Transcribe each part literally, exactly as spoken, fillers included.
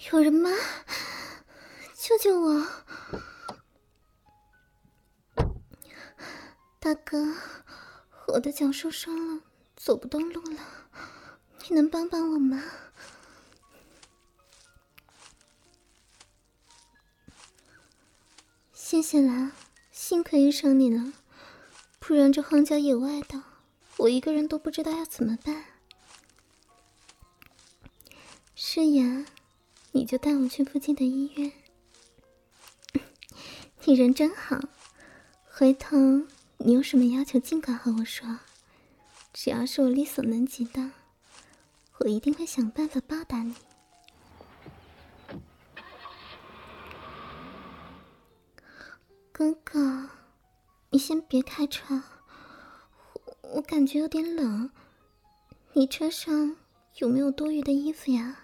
有人吗？救救我！大哥，我的脚受伤了，走不动路了，你能帮帮我吗？谢谢啦，幸亏遇上你了，不然这荒郊野外的，我一个人都不知道要怎么办。是呀，你就带我去附近的医院。你人真好，回头你有什么要求尽管和我说，只要是我力所能及的，我一定会想办法报答你。哥哥，你先别开车，我我感觉有点冷，你车上有没有多余的衣服呀？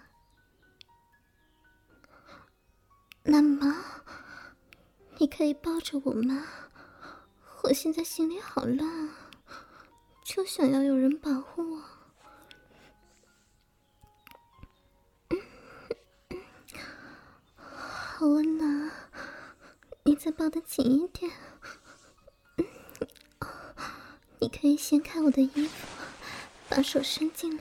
那么，你可以抱着我吗？我现在心里好乱啊，就想要有人保护我。好温暖啊，你再抱得紧一点。你可以掀开我的衣服，把手伸进来。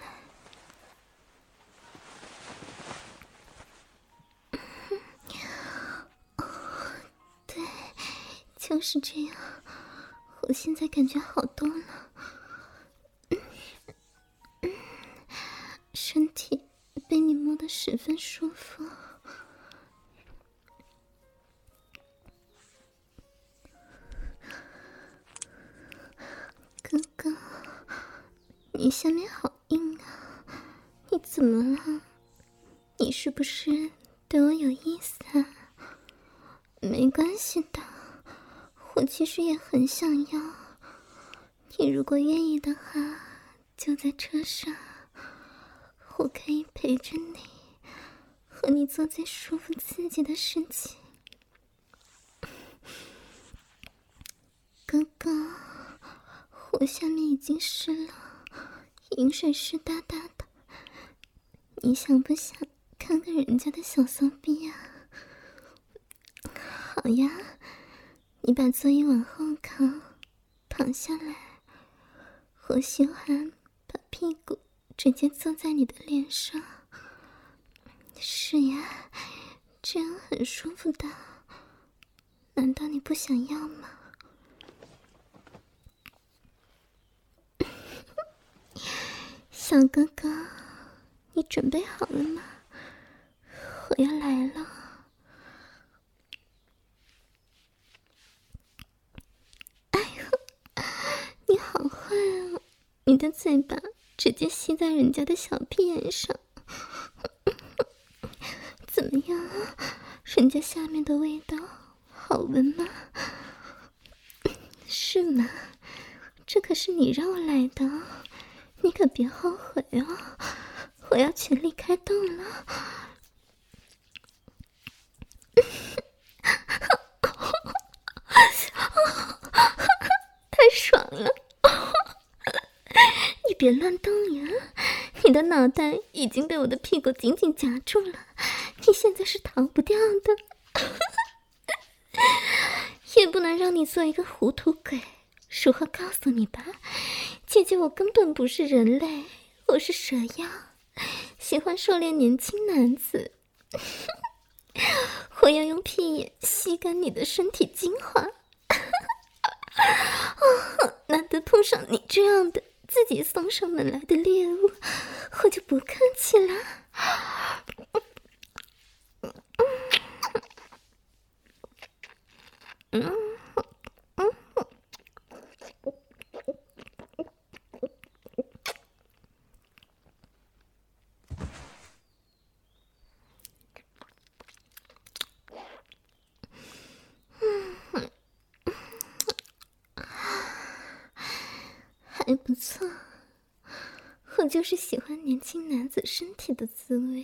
对，就是这样。我现在感觉好多了，身体被你摸得十分舒服。哥哥，你下面好硬啊，你怎么了？你是不是对我有意思啊？没关系的，我其实也很想要。你如果愿意的话，就在车上，我可以陪着你，和你做最舒服刺激的事情。哥哥，我下面已经湿了，饮水湿哒哒的，你想不想看看人家的小骚逼啊？好呀，你把座椅往后靠，躺下来。我喜欢把屁股直接坐在你的脸上。是呀，这样很舒服的，难道你不想要吗？小哥哥，你准备好了吗？我要来了。哎呦，你好坏啊，你的嘴巴直接吸在人家的小屁眼上。怎么样啊？人家下面的味道好闻吗？是吗？这可是你让我来的，你可别后悔哦！我要全力开动了。太爽了！你别乱动呀，你的脑袋已经被我的屁股紧紧夹住了，你现在是逃不掉的。也不能让你做一个糊涂鬼。如何告诉你吧，姐姐，我根本不是人类，我是蛇妖，喜欢狩猎年轻男子。我要用屁眼吸干你的身体精华。哦，难得碰上你这样的自己送上门来的猎物，我就不客气了。嗯嗯还不错，我就是喜欢年轻男子身体的滋味。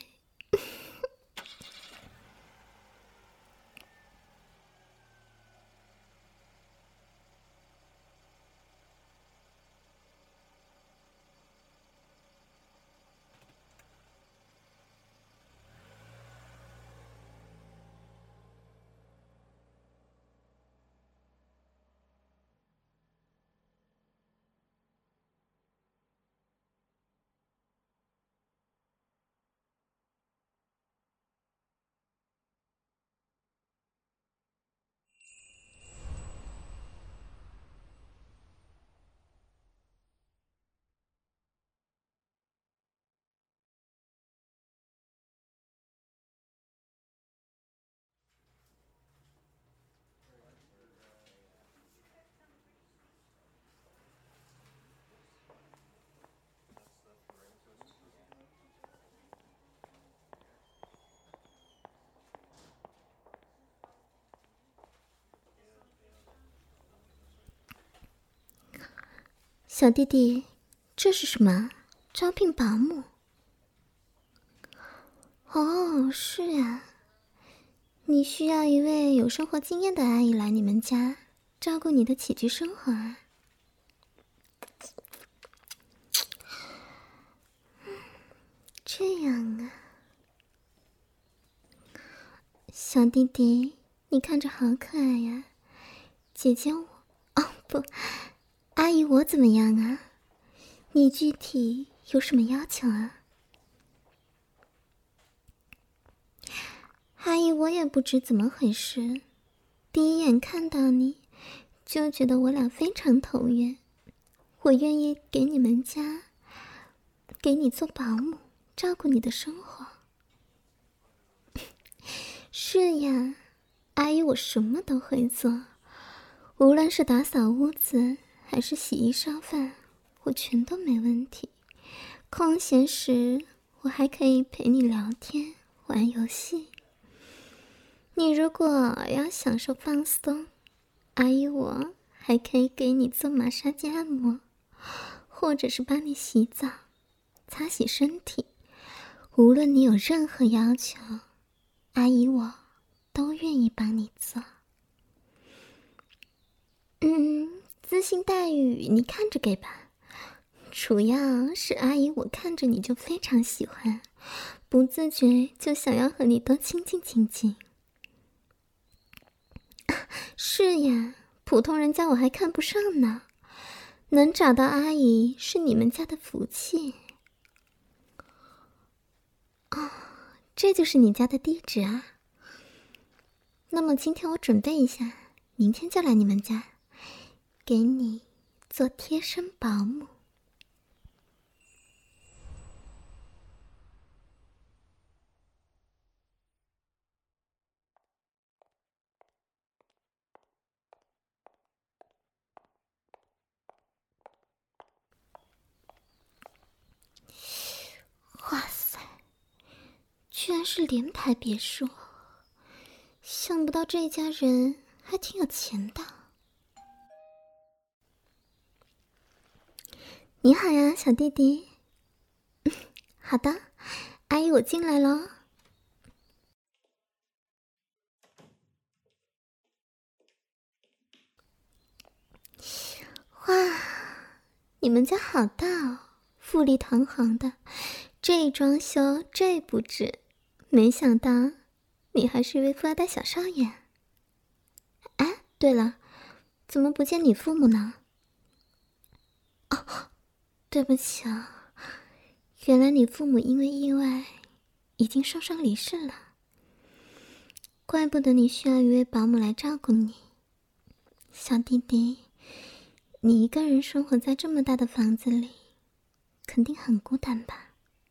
小弟弟，这是什么？招聘保姆？哦，是啊，你需要一位有生活经验的阿姨来你们家，照顾你的起居生活啊。这样啊，小弟弟，你看着好可爱呀。姐姐我，哦不，阿姨我怎么样啊？你具体有什么要求啊？阿姨我也不知怎么回事，第一眼看到你就觉得我俩非常投缘，我愿意给你们家给你做保姆，照顾你的生活。是呀，阿姨我什么都会做，无论是打扫屋子还是洗衣烧饭，我全都没问题。空闲时我还可以陪你聊天玩游戏。你如果要享受放松，阿姨我还可以给你做马杀鸡按摩，或者是帮你洗澡擦洗身体。无论你有任何要求，阿姨我都愿意帮你做。嗯，资薪待遇你看着给吧，主要是阿姨我看着你就非常喜欢，不自觉就想要和你多亲近亲近。是呀，普通人家我还看不上呢，能找到阿姨是你们家的福气。哦，这就是你家的地址啊。那么今天我准备一下，明天就来你们家，给你做贴身保姆。哇塞，居然是联排别墅，想不到这家人还挺有钱的。你好呀，小弟弟。好的，阿姨我进来咯。哇，你们家好大哦，富丽堂皇的，这装修这布置，没想到你还是一位富二代小少爷。哎，对了，怎么不见你父母呢？哦，对不起啊，原来你父母因为意外已经双双离世了，怪不得你需要一位保姆来照顾你。小弟弟，你一个人生活在这么大的房子里，肯定很孤单吧？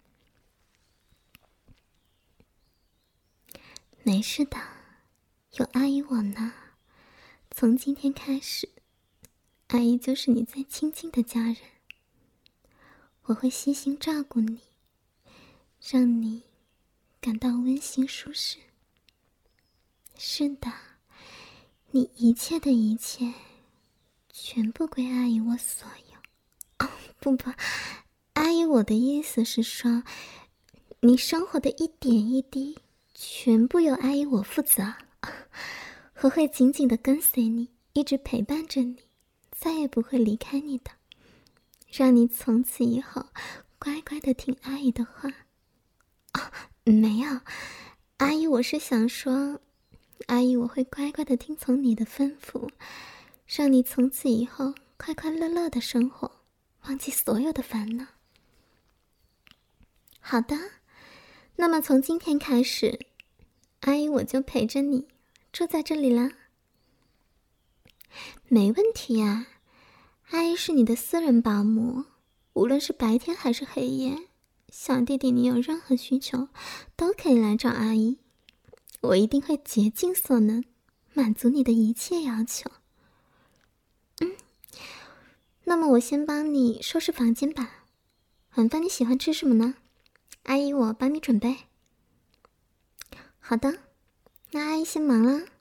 没事的，有阿姨我呢。从今天开始，阿姨就是你最亲近的家人，我会悉心照顾你，让你感到温馨舒适。是的，你一切的一切全部归阿姨我所有。哦，不不，阿姨我的意思是说，你生活的一点一滴全部由阿姨我负责，我会紧紧地跟随你，一直陪伴着你，再也不会离开你的，让你从此以后乖乖地听阿姨的话。哦，没有，阿姨我是想说，阿姨我会乖乖地听从你的吩咐，让你从此以后快快乐乐的生活，忘记所有的烦恼。好的，那么从今天开始，阿姨我就陪着你住在这里啦。没问题呀，阿姨是你的私人保姆，无论是白天还是黑夜，小弟弟你有任何需求都可以来找阿姨，我一定会竭尽所能满足你的一切要求。嗯，那么我先帮你收拾房间吧，晚饭你喜欢吃什么呢？阿姨我帮你准备。好的，那阿姨先忙了。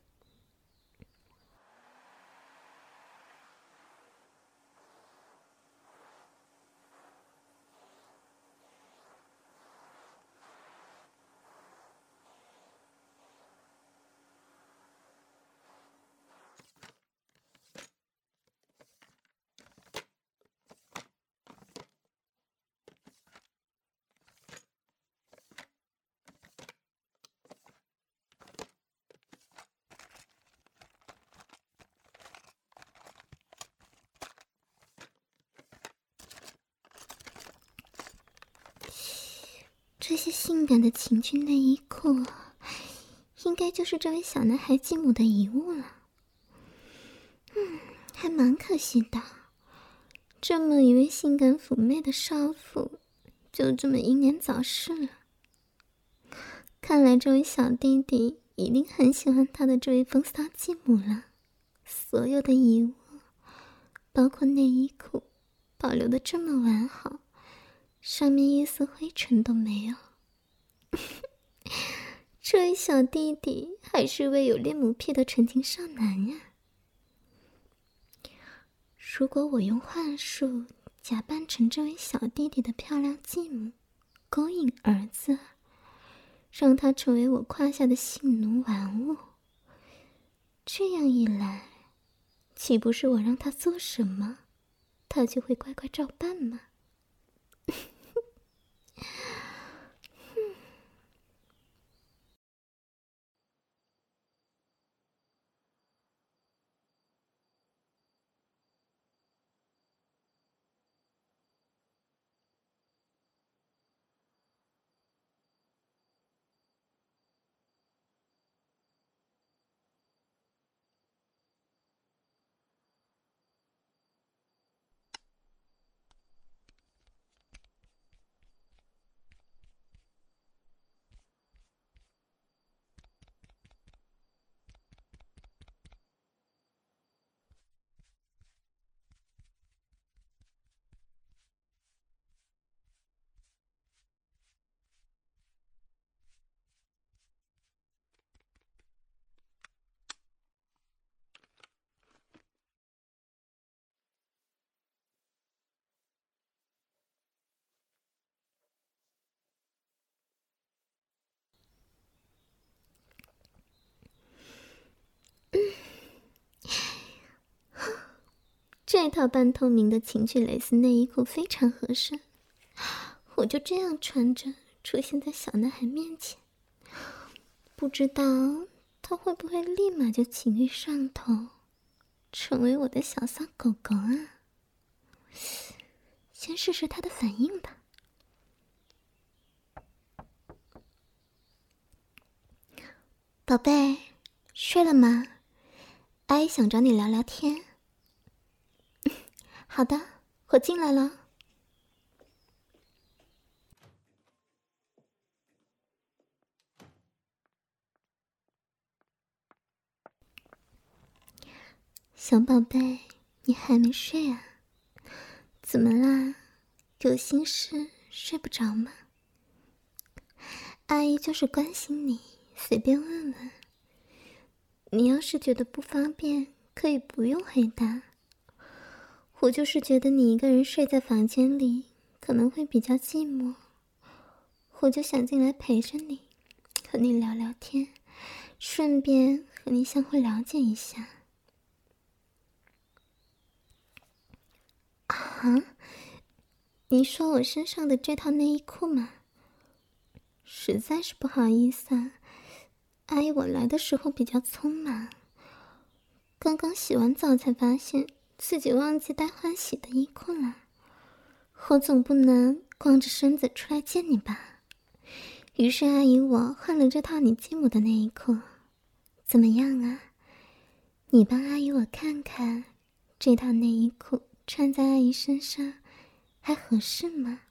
这些性感的情趣内衣裤，应该就是这位小男孩继母的遗物了。嗯，还蛮可惜的，这么一位性感妩媚的少妇，就这么英年早逝了。看来这位小弟弟一定很喜欢他的这位风骚继母了。所有的遗物，包括内衣裤，保留的这么完好，上面一丝灰尘都没有。这位小弟弟还是位有恋母癖的纯情少男呀。如果我用幻术假扮成这位小弟弟的漂亮继母，勾引儿子，让他成为我胯下的性奴玩物，这样一来，岂不是我让他做什么，他就会乖乖照办吗？这套半透明的情趣蕾丝内衣裤非常合身，我就这样穿着出现在小男孩面前，不知道他会不会立马就情欲上头，成为我的小骚狗狗啊。先试试他的反应吧。宝贝，睡了吗？阿姨想找你聊聊天。好的，我进来了。小宝贝，你还没睡啊？怎么啦？有心事睡不着吗？阿姨就是关心你，随便问问。你要是觉得不方便，可以不用回答。我就是觉得你一个人睡在房间里可能会比较寂寞，我就想进来陪着你，和你聊聊天，顺便和你相互了解一下。啊？你说我身上的这套内衣裤吗？实在是不好意思啊，阿姨我来的时候比较匆忙，刚刚洗完澡才发现自己忘记带换洗的衣裤了。我总不能光着身子出来见你吧，于是阿姨我换了这套你继母的内衣裤。怎么样啊？你帮阿姨我看看，这套内衣裤穿在阿姨身上还合适吗？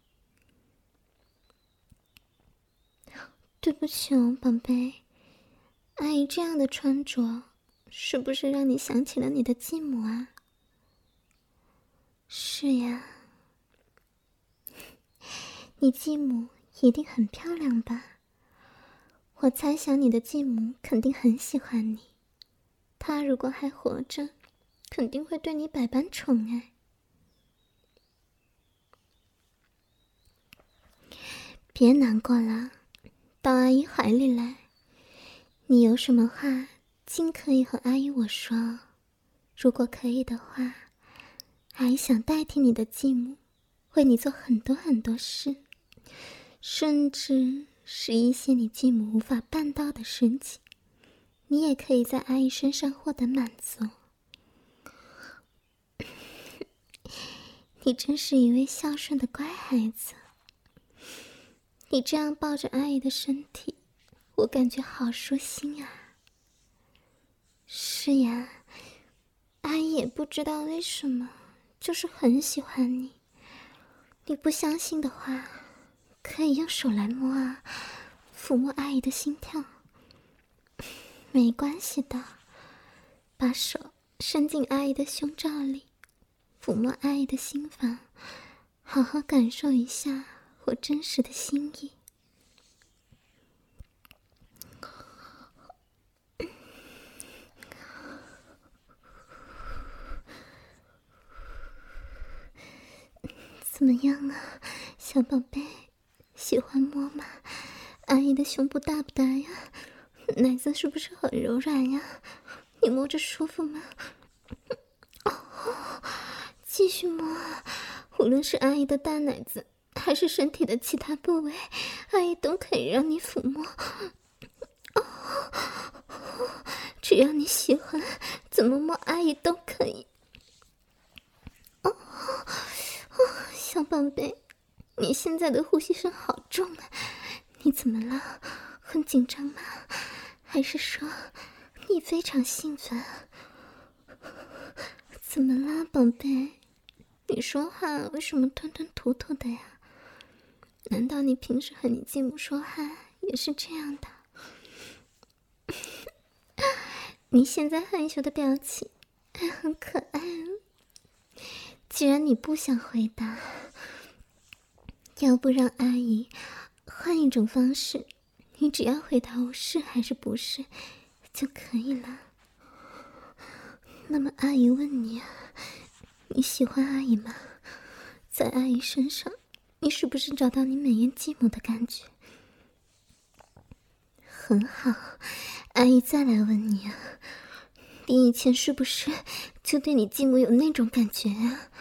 对不起哦，宝贝，阿姨这样的穿着是不是让你想起了你的继母啊？是呀，你继母一定很漂亮吧？我猜想你的继母肯定很喜欢你，她如果还活着，肯定会对你百般宠爱。别难过了，到阿姨怀里来，你有什么话尽可以和阿姨我说。如果可以的话，阿姨想代替你的继母，为你做很多很多事，甚至是一些你继母无法办到的事情，你也可以在阿姨身上获得满足。你真是一位孝顺的乖孩子。 你这样抱着阿姨的身体，我感觉好舒心啊。是呀，阿姨也不知道为什么，就是很喜欢你。你不相信的话，可以用手来摸啊，抚摸阿姨的心跳。没关系的，把手伸进阿姨的胸罩里，抚摸阿姨的心房，好好感受一下我真实的心意。怎么样啊，小宝贝，喜欢摸吗？阿姨的胸部大不大呀？奶子是不是很柔软呀？你摸着舒服吗？哦，继续摸啊，无论是阿姨的大奶子还是身体的其他部位，阿姨都可以让你抚摸。哦，只要你喜欢，怎么摸阿姨都可以。哦哦，小宝贝，你现在的呼吸声好重啊，你怎么了？很紧张吗？还是说你非常兴奋？怎么啦，宝贝？你说话为什么吞吞吐吐的呀？难道你平时和你继母说话也是这样的？你现在害羞的表情还很可爱。既然你不想回答，要不让阿姨换一种方式，你只要回答我是还是不是就可以了。那么阿姨问你啊，你喜欢阿姨吗？在阿姨身上，你是不是找到你美艳继母的感觉？很好，阿姨再来问你啊，你以前是不是就对你继母有那种感觉啊？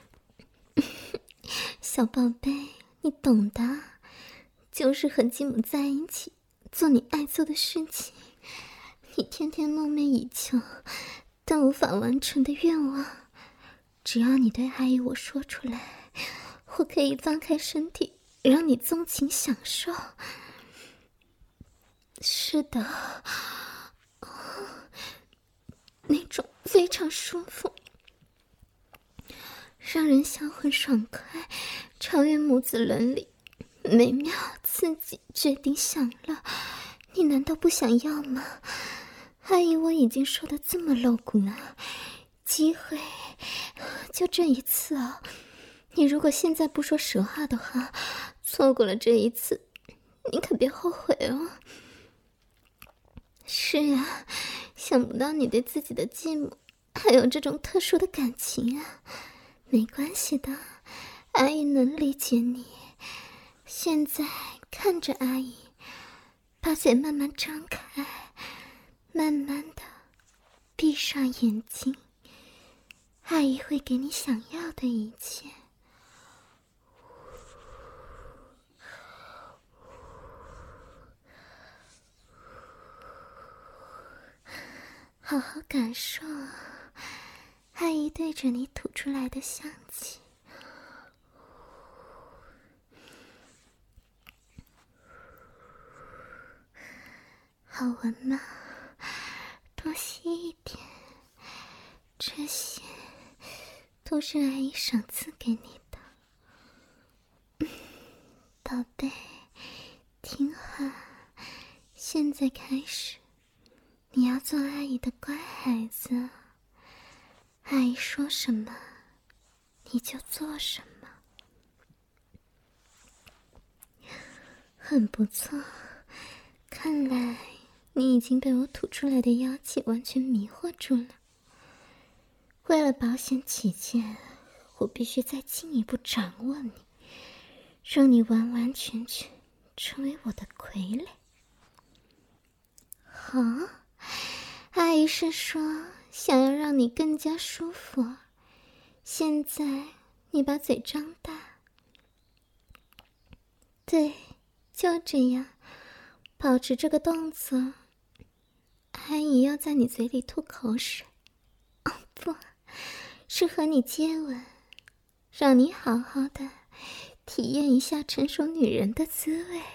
小宝贝，你懂的，就是和继母在一起，做你爱做的事情，你天天梦寐以求但无法完成的愿望。只要你对阿姨我说出来，我可以放开身体，让你纵情享受。是的，那种非常舒服，让人销魂爽快，超越母子伦理，美妙刺激，绝顶享乐，你难道不想要吗？阿姨我已经说的这么露骨了，机会就这一次哦，你如果现在不说实话的话，错过了这一次，你可别后悔哦。是啊，想不到你对自己的继母还有这种特殊的感情啊。没关系的，阿姨能理解你。现在看着阿姨，把嘴慢慢张开，慢慢的闭上眼睛，阿姨会给你想要的一切。好好感受阿姨对着你吐出来的香气。好闻吗？多吸一点，这些都是阿姨赏赐给你的。宝贝，听好，现在开始，你要做阿姨的乖孩子。阿姨说什么，你就做什么。很不错，看来你已经被我吐出来的妖气完全迷惑住了。为了保险起见，我必须再进一步掌握你，让你完完全全成为我的傀儡。好，阿姨是说想要让你更加舒服。现在你把嘴张大，对，就这样，保持这个动作。阿姨要在你嘴里吐口水，哦不，是和你接吻，让你好好的体验一下成熟女人的滋味。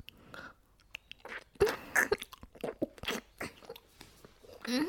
嗯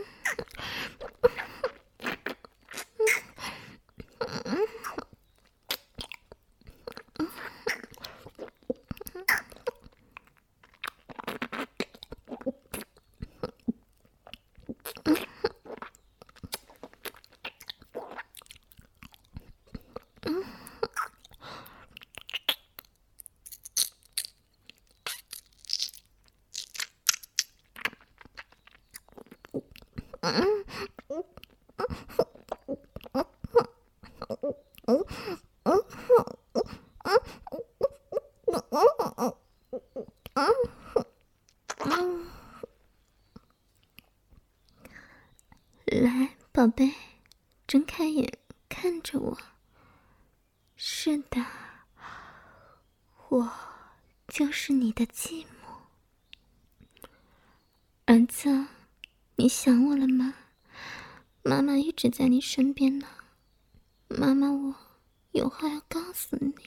来，宝贝，睁开眼看着我。是的，我就是你的继母。儿子，你想我了吗？妈妈一直在你身边呢。妈妈，我有话要告诉你。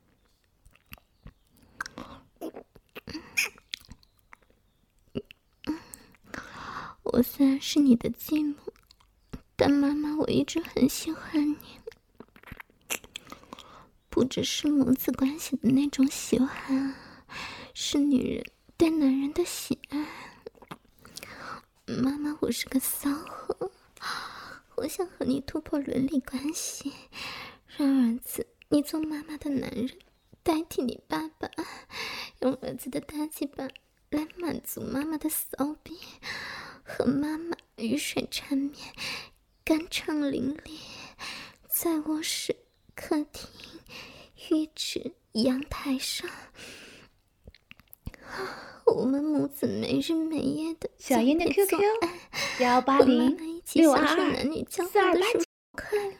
我虽然是你的继母，但妈妈我一直很喜欢你，不只是母子关系的那种喜欢，是女人对男人的喜爱。妈妈，我是个骚货，我想和你突破伦理关系，让儿子你做妈妈的男人代替你爸爸，用儿子的大鸡巴来满足妈妈的骚逼，和妈妈雨水缠绵，酣畅淋漓，在卧室、客厅、浴池、阳台上，我们母子没日没夜的小燕的 Q Q 幺八零六二二四二八九， 快乐。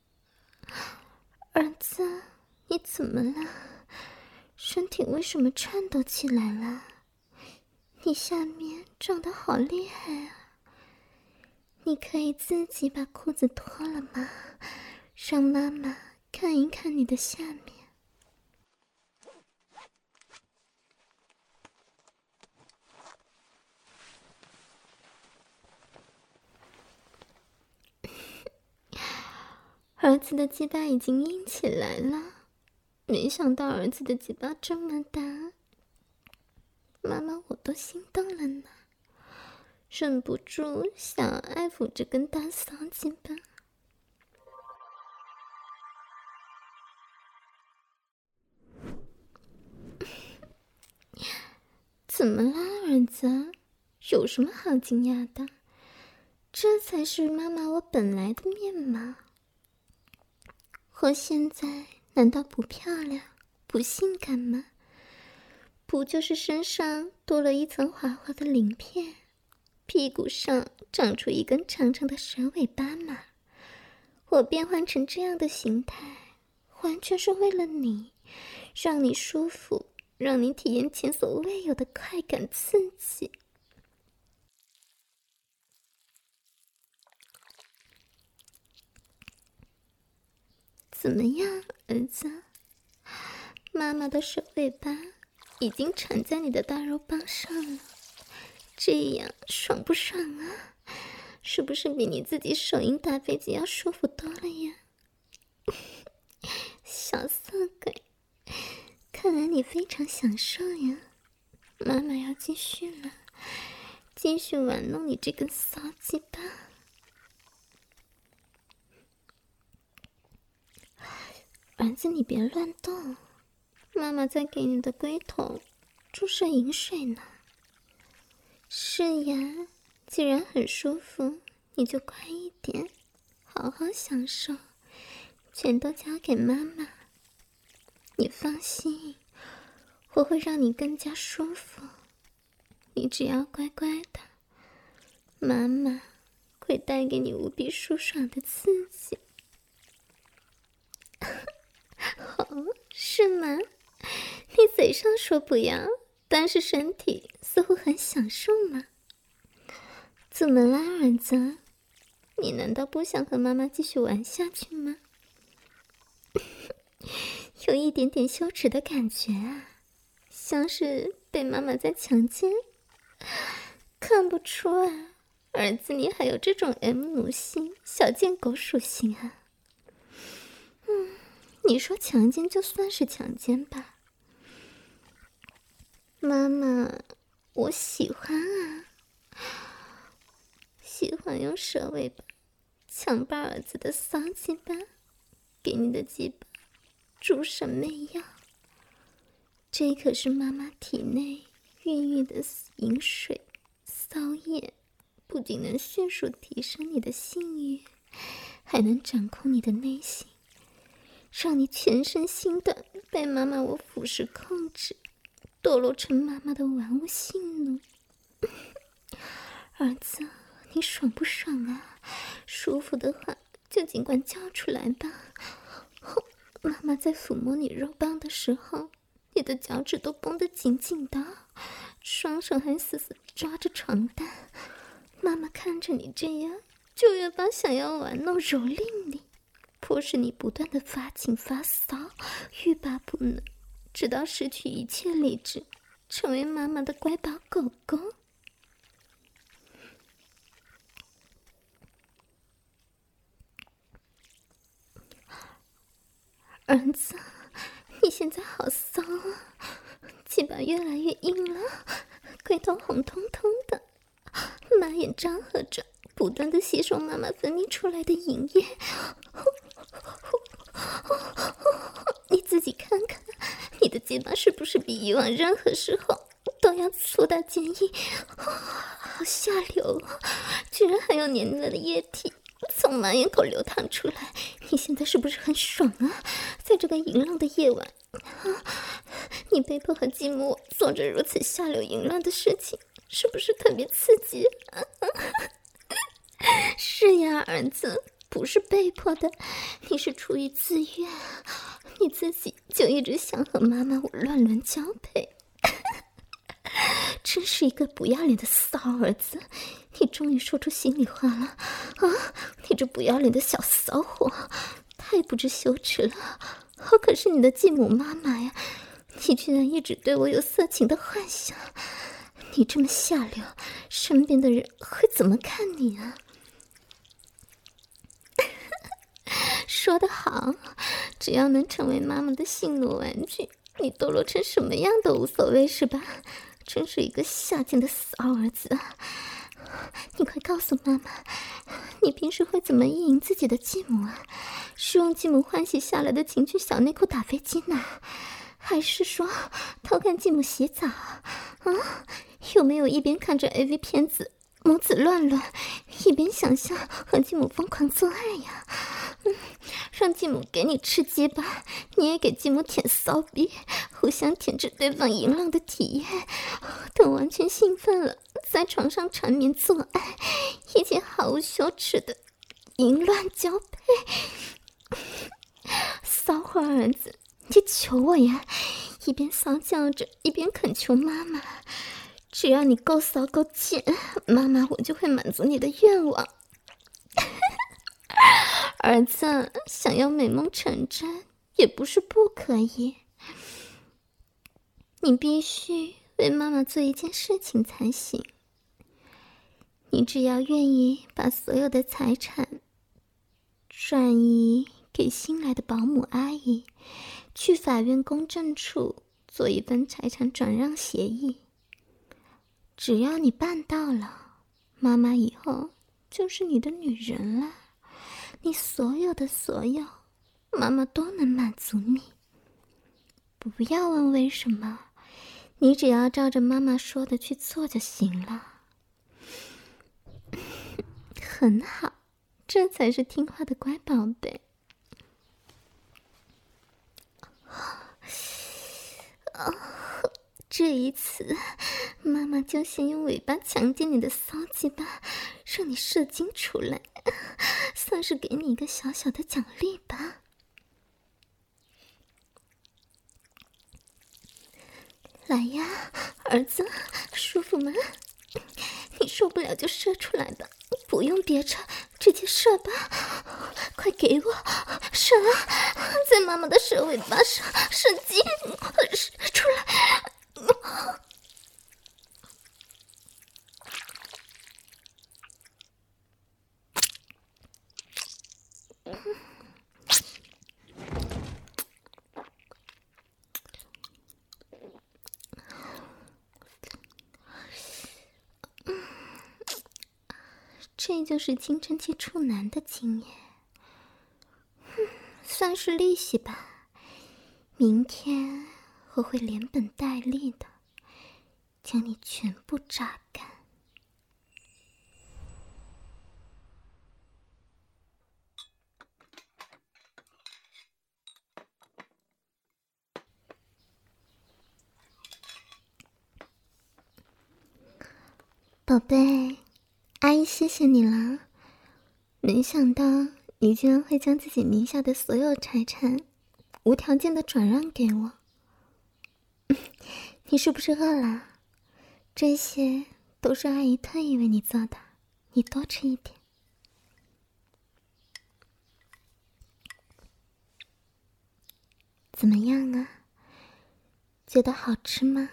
儿子，你怎么了？身体为什么颤抖起来了？你下面胀得好厉害啊！你可以自己把裤子脱了吗？让妈妈看一看你的下面。儿子的鸡巴已经硬起来了，没想到儿子的鸡巴这么大，妈妈我都心动了呢，忍不住想要爱抚这根大骚鸡巴。怎么啦，儿子？有什么好惊讶的？这才是妈妈我本来的面貌。我现在难道不漂亮、不性感吗？不就是身上多了一层滑滑的鳞片，屁股上长出一根长长的蛇尾巴吗？我变换成这样的形态，完全是为了你，让你舒服，让你体验前所未有的快感刺激。怎么样，儿子？妈妈的蛇尾巴已经缠在你的大肉棒上了，这样爽不爽啊？是不是比你自己手淫打飞机要舒服多了呀？小色鬼，看来你非常享受呀。妈妈要继续了，继续玩弄你这根骚鸡巴。儿子，你别乱动，妈妈在给你的龟头注射饮水呢。是呀，既然很舒服，你就乖一点，好好享受，全都交给妈妈。你放心，我会让你更加舒服，你只要乖乖的，妈妈会带给你无比舒爽的刺激。哦，是吗？你嘴上说不要，但是身体似乎很享受嘛。怎么啦，儿子？你难道不想和妈妈继续玩下去吗？ 有一点点羞耻的感觉啊，像是被妈妈在强奸。看不出啊，儿子你还有这种 M 奴性、小贱狗属性啊。嗯，你说强奸就算是强奸吧。妈妈，我喜欢啊，喜欢用蛇尾巴强霸儿子的骚鸡巴，给你的鸡巴注射媚药。这可是妈妈体内孕育的饮水骚液，不仅能迅速提升你的性欲，还能掌控你的内心，让你全身心的被妈妈我腐蚀控制，堕落成妈妈的玩物性奴。儿子，你爽不爽啊？舒服的话就尽管叫出来吧。妈妈在抚摸你肉棒的时候，你的脚趾都绷得紧紧的，双手还死死抓着床单。妈妈看着你这样，就越发想要玩弄蹂躏你，迫使你不断的发情发骚，欲罢不能，直到失去一切理智，成为妈妈的乖宝狗狗。儿子，你现在好骚啊，鸡巴越来越硬了，龟头红彤彤的，马眼张合着，不断的吸收妈妈分泌出来的淫液。你自己看看，你的鸡巴是不是比以往任何时候都要粗大坚硬？好下流啊，居然还有黏黏的液体从马眼口流淌出来，你现在是不是很爽啊？在这个淫浪的夜晚，啊，你被迫和继母做着如此下流淫乱的事情，是不是特别刺激？啊、是呀，儿子，不是被迫的，你是出于自愿，你自己就一直想和妈妈我乱伦交配。真是一个不要脸的骚儿子，你终于说出心里话了啊！你这不要脸的小骚货，太不知羞耻了！我可是你的继母妈妈呀，你居然一直对我有色情的幻想，你这么下流，身边的人会怎么看你啊？说得好，只要能成为妈妈的性奴玩具，你堕落成什么样都无所谓，是吧？真是一个下贱的骚儿子啊！你快告诉妈妈，你平时会怎么意淫自己的继母啊？是用继母换洗下来的情趣小内裤打飞机呢，还是说偷看继母洗澡啊？有没有一边看着 A V 片子母子乱伦，一边想象和继母疯狂做爱呀？嗯，让继母给你吃鸡巴，你也给继母舔骚逼，互相舔着对方淫浪的体验，等完全兴奋了，在床上缠绵做爱，一切毫无羞耻的淫乱交配。骚货儿子，你求我呀！一边骚叫着，一边恳求妈妈，只要你够骚够贱，妈妈我就会满足你的愿望。儿子，想要美梦成真也不是不可以，你必须为妈妈做一件事情才行。你只要愿意把所有的财产转移给新来的保姆阿姨，去法院公证处做一份财产转让协议，只要你办到了，妈妈以后就是你的女人了，你所有的所有，妈妈都能满足你。不要问为什么，你只要照着妈妈说的去做就行了。很好，这才是听话的乖宝贝。哦，这一次，妈妈就先用尾巴强奸你的骚鸡巴，让你射精出来，算是给你一个小小的奖励吧。来呀，儿子，舒服吗？你受不了就射出来吧，不用憋着，直接射吧，快快给我射啊，在妈妈的蛇尾巴上射击，射出来。这就是青春期处男的经验，哼，算是利息吧。明天我会连本带利的将你全部榨干。宝贝，阿姨谢谢你了。没想到你居然会将自己名下的所有财产无条件的转让给我。你是不是饿了？这些都是阿姨特意为你做的，你多吃一点。怎么样啊？觉得好吃吗？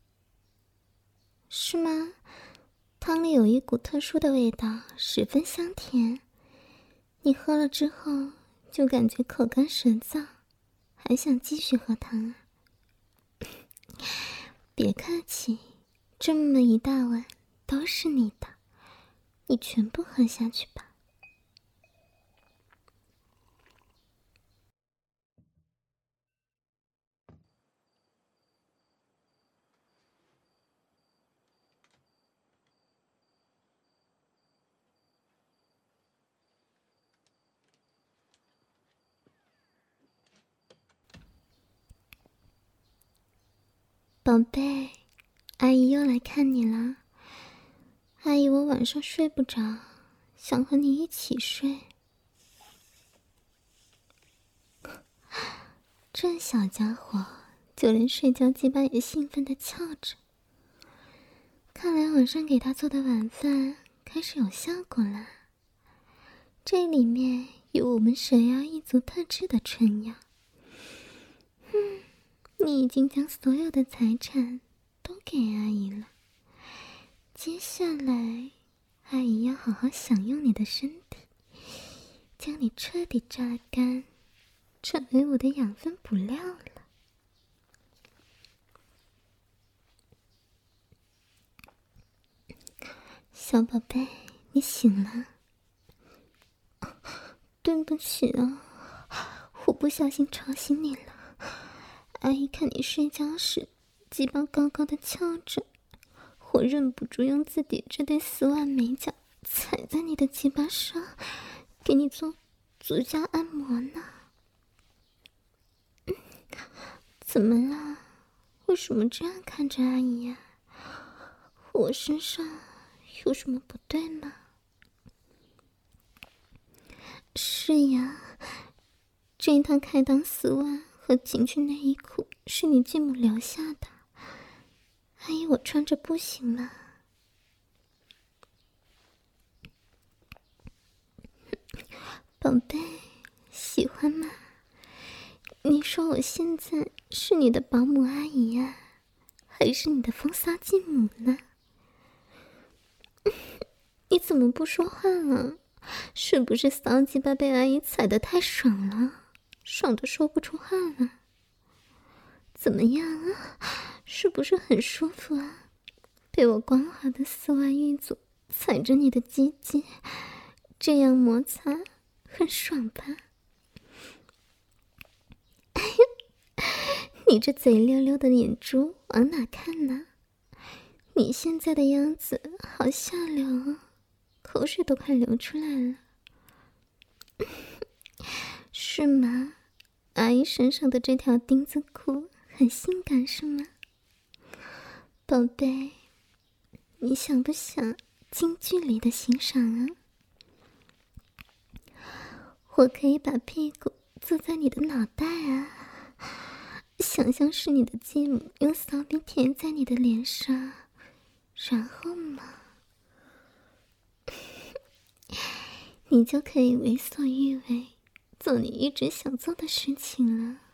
是吗？汤里有一股特殊的味道，十分香甜。你喝了之后就感觉口干舌燥，还想继续喝汤啊？别客气，这么一大碗都是你的，你全部喝下去吧。宝贝，阿姨又来看你了。阿姨，我晚上睡不着，想和你一起睡。这小家伙就连睡觉鸡巴也兴奋地翘着，看来晚上给他做的晚饭开始有效果了。这里面有我们蛇妖一族特制的春药。嗯，你已经将所有的财产都给阿姨了，接下来阿姨要好好享用你的身体，将你彻底榨干，成为我的养分补料了。小宝贝，你醒了。对不起啊，我不小心吵醒你了。阿姨看你睡觉时鸡巴高高的翘着，我忍不住用自己这对丝袜美脚踩在你的鸡巴上，给你做足脚按摩呢。嗯，怎么了？为什么这样看着阿姨呀？我身上有什么不对吗？是呀，这套开裆丝袜和情趣内衣裤是你继母留下的，阿姨我穿着不行吗？宝贝，喜欢吗？你说我现在是你的保姆阿姨呀，还是你的风骚继母呢？你怎么不说话啊？是不是骚鸡巴被阿姨踩得太爽了，爽得说不出话了？怎么样啊？是不是很舒服啊？被我光滑的丝袜玉足踩着你的鸡鸡，这样摩擦很爽吧？哎呀，你这嘴溜溜的眼珠往哪看呢？你现在的样子好下流啊，口水都快流出来了。是吗？阿姨身上的这条丁字裤很性感是吗？宝贝，你想不想近距离的欣赏啊？我可以把屁股坐在你的脑袋啊，想象是你的继母用骚逼舔在你的脸上，然后嘛，你就可以为所欲为， 做你一直想做的事情了。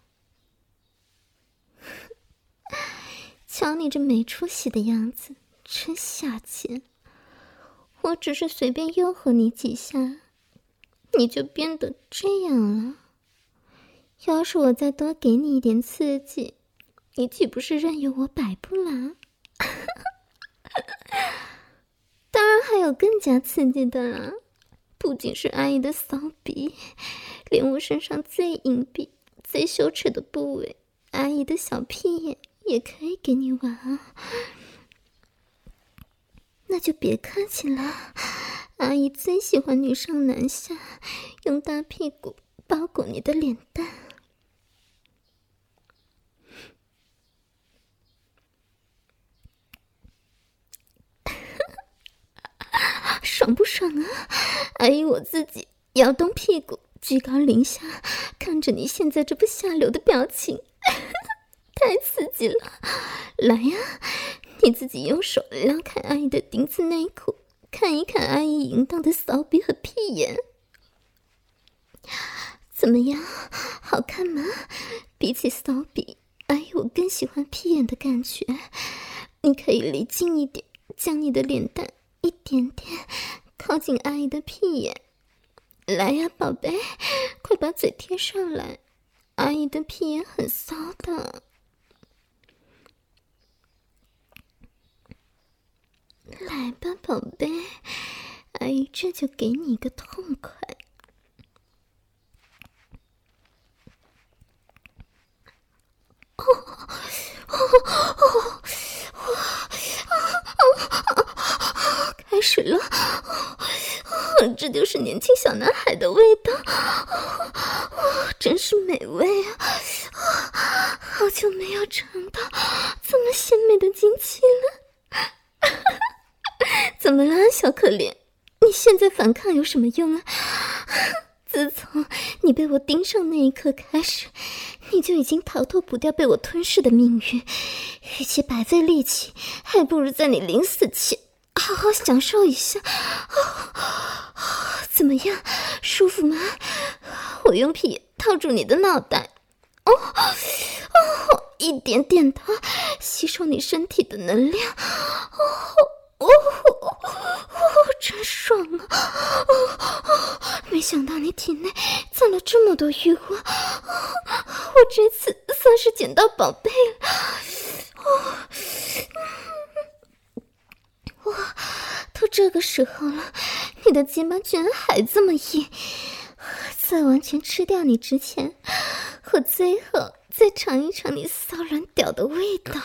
瞧你这没出息的样子，真下贱！我只是随便诱惑你几下，你就变得这样了。要是我再多给你一点刺激，你岂不是任由我摆布啦？当然还有更加刺激的啦，不仅是阿姨的骚逼，连我身上最隐蔽、最羞耻的部位，阿姨的小屁眼也可以给你玩啊。那就别客气了，阿姨最喜欢女上男下，用大屁股包裹你的脸蛋。爽不爽啊？阿姨我自己摇动屁股，居高临下看着你现在这不下流的表情，太刺激了！来呀，你自己用手撩开阿姨的丁字内裤，看一看阿姨淫荡的骚逼和屁眼，怎么样？好看吗？比起骚逼，阿姨我更喜欢屁眼的感觉。你可以离近一点，将你的脸蛋一点点靠近阿姨的屁眼。来呀，宝贝，快把嘴贴上来，阿姨的屁眼很骚的。来吧，宝贝，阿姨这就给你一个痛快。哦哦哦哦！开始了，哦，这就是年轻小男孩的味道，哦，真是美味啊！好久没有尝到这么鲜美的精气了。怎么了，小可怜？你现在反抗有什么用啊？自从你被我盯上那一刻开始，你就已经逃脱不掉被我吞噬的命运。与其白费力气，还不如在你临死前好好享受一下。哦，怎么样，舒服吗？我用屁套住你的脑袋，哦哦，一点点的吸收你身体的能量。哦哦哦哦，真爽啊！哦哦，没想到你体内藏了这么多欲望，哦，我这次算是捡到宝贝了。哦，哇，都这个时候了，你的肩膀居然还这么硬！在完全吃掉你之前，我最后再尝一尝你骚软屌的味道。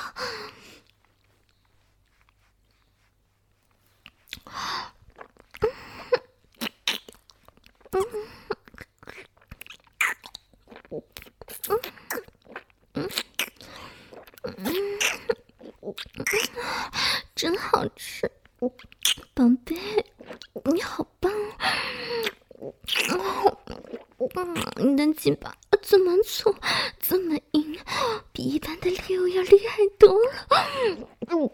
嗯嗯嗯嗯，真好吃，宝贝，你好棒！嗯，你的鸡巴这么粗，这么硬，比一般的猎物要厉害多了。嗯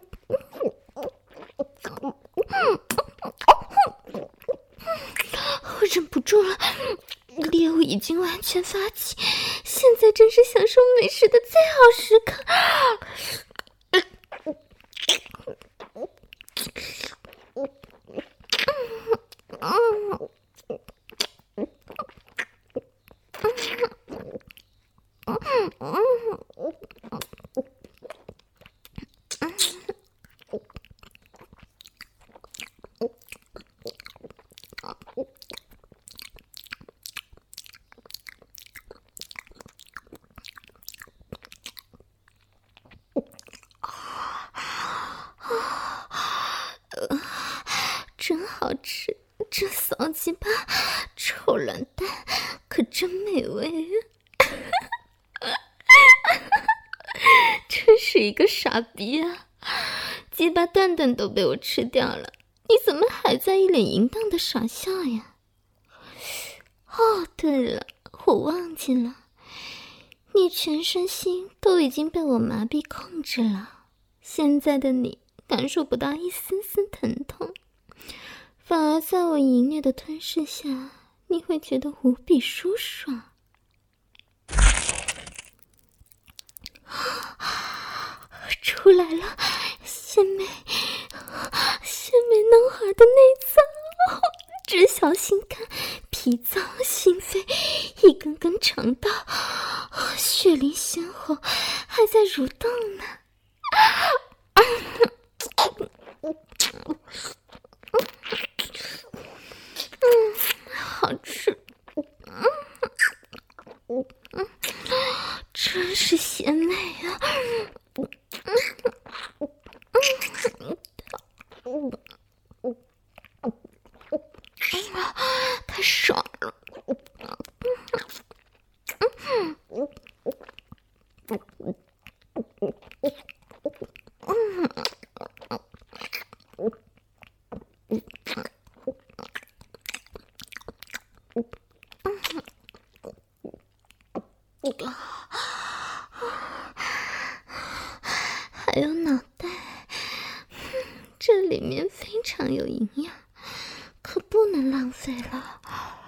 我忍不住了，猎物已经完全发起，现在正是享受美食的最好时刻。真好吃，这骚鸡巴臭卵蛋可真美味啊！真是一个傻逼啊！鸡巴蛋蛋都被我吃掉了，你怎么还在一脸淫荡的傻笑呀？哦，对了，我忘记了，你全身心都已经被我麻痹控制了，现在的你感受不到一丝丝疼痛，反而在我淫虐的吞噬下， 你会觉得无比舒爽。出来了，鲜美鲜美男孩的内脏，只小心看，脾脏心肺一根根肠道，血淋鲜红，还在蠕动呢。嗯，好吃，嗯嗯，真是鲜美啊！太爽了！还有脑袋，这里面非常有营养，可不能浪费了。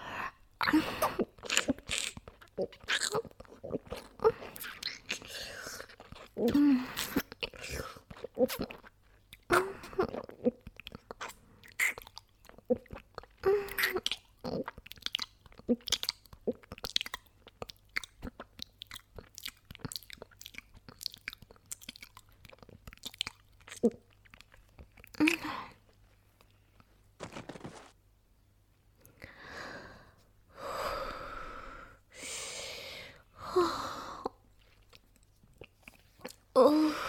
嗯。哦，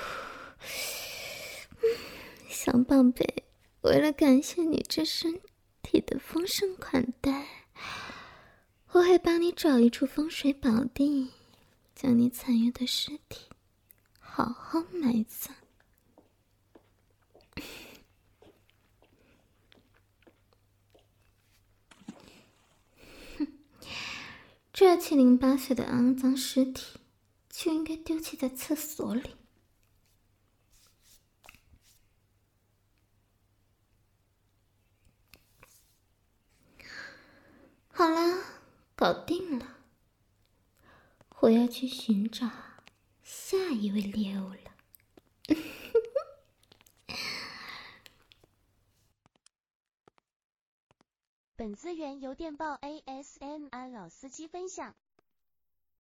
小宝贝，为了感谢你这身体的丰盛款待，我会帮你找一处风水宝地，将你残余的尸体好好埋葬。哼，这七零八碎的肮脏尸体就应该丢弃在厕所里。好了，搞定了。我要去寻找下一位猎物了。 本资源由电报 A S M R 老司机分享。